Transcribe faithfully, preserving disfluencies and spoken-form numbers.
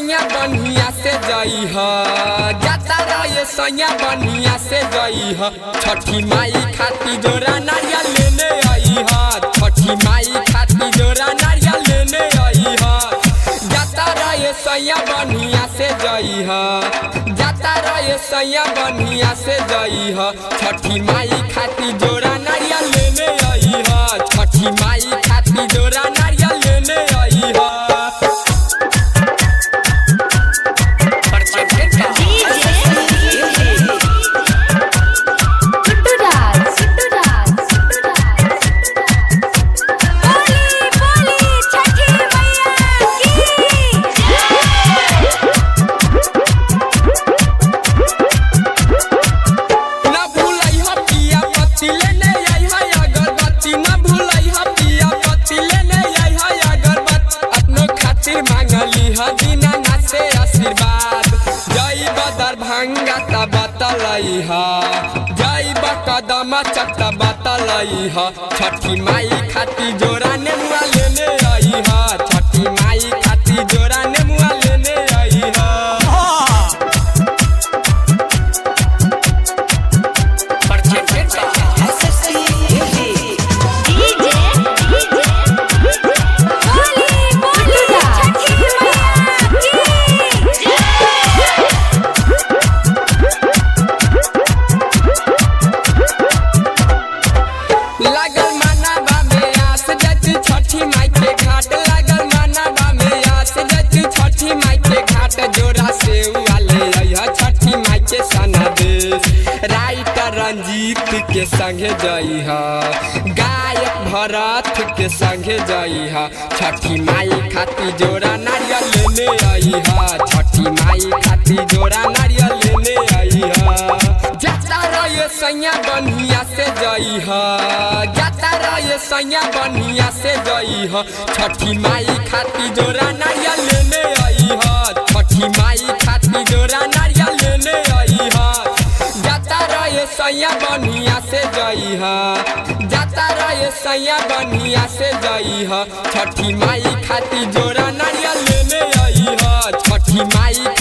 सैया बनिया से जई ह जाता रहे सैया बनिया से जई ह छठी माई खाती जोरा नारियल लेने आई ह छठी माई खाती जोरा नारियल लेने आई ह जाता रहे सैया बनिया से जई ह जाता रहे सैया बनिया से जई ह छठी माई खाती जोरा नारियल लेने आई ह छठी माई खाती जोरा नारियल लेने आई ह दरभंगा त बतलई ह जई कदम चक बतलई ह छठी माई खाती जोरा नेमुआ लेने आई ह छठी माई खाती जोरा नेमुआ लेने आई ह जोरा से छठी माई के सनादेश राइटर रंजीत के संगे जई ह गायक भरत के संगे जई ह छठी माई खाती जोरा नारियल लेने आई ह छठी माई खाती जोरा नारियल लेने आई ह जाता रहे सैया बनिया से जई ह जाता रहे सैया बनिया से जई ह छठी माई खाती जोरा नारियल लेने आई ह छठी माई खाती जोरा नारियल लेने आई ह जाता रहे सैया बनिया से जई ह जाता रहे सैया बनिया से जई ह छठी माई खाती जोरा नारियल लेने आई ह छठी माई